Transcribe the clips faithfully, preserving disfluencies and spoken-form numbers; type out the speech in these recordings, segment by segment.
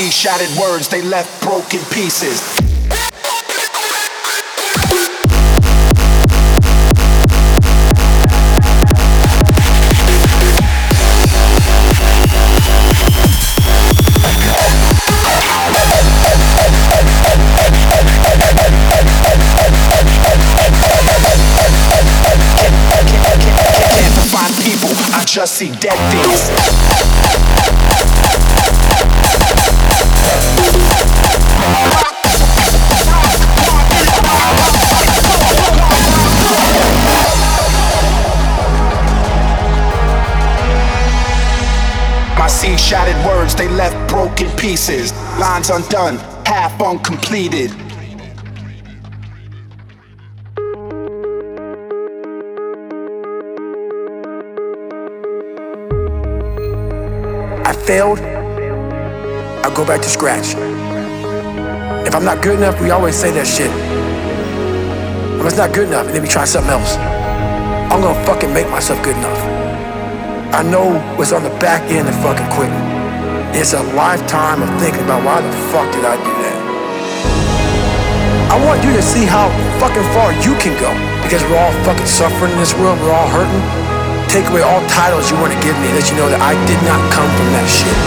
see shattered words, they left broken pieces. Can't find people, I just see dead things. I see shattered words, they left broken pieces. Lines undone, half uncompleted. I failed, I'll go back to scratch. If I'm not good enough, we always say that shit. If it's not good enough, and then we try something else. I'm gonna fucking make myself good enough. I know what's on the back end of fucking quitting. It's a lifetime of thinking about why the fuck did I do that? I want you to see how fucking far you can go, because we're all fucking suffering in this world, we're all hurting. Take away all titles you want to give me, let you know that I did not come from that shit.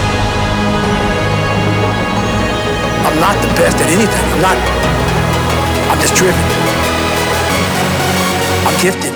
I'm not the best at anything. I'm not. I'm just driven. I'm gifted.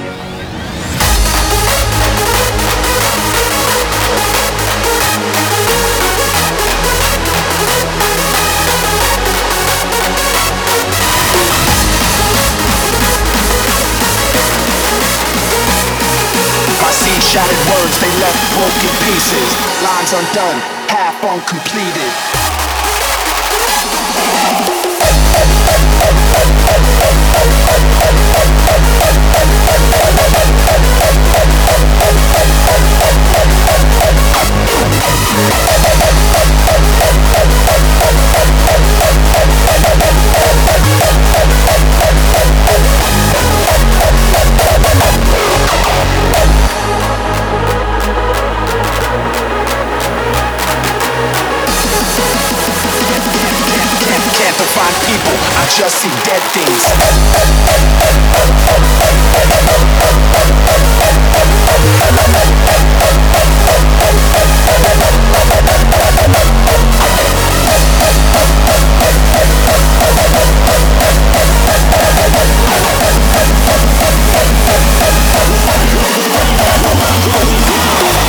I see shattered words, they left broken pieces. Lines undone, half uncompleted. Can't define people, I just see dead things.